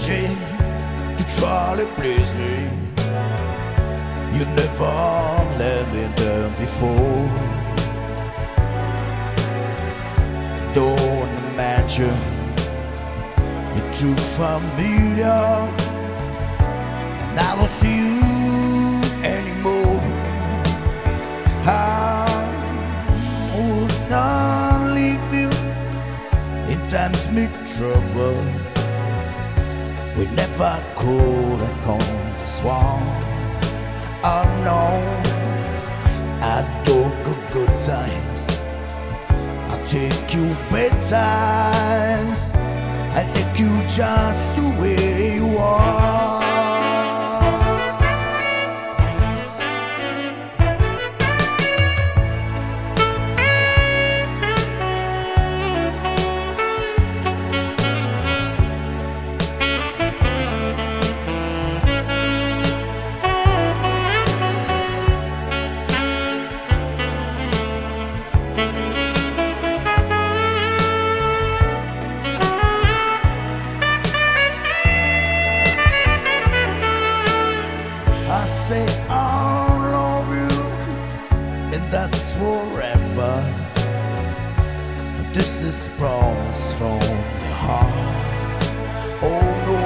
energy to try to please me. You never let me down before. Don't imagine you're too familiar, and I don't see you anymore. I would not leave you in times of trouble. We never could have come this one. Oh no, I took good times, I take you bad times. I take you just the way you are. I say I love you, and that's forever. This is promise from the heart. Oh no,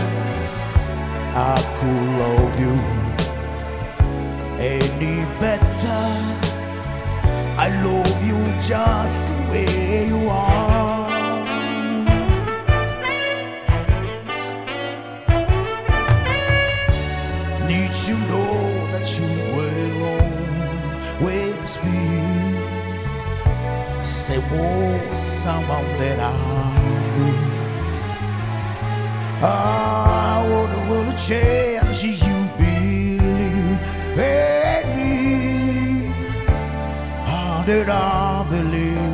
I could love you any better. I love you just the way you are. Need you know that you will always be. Say, oh, someone that I knew. I wouldn't change you, believe in me. How did I believe?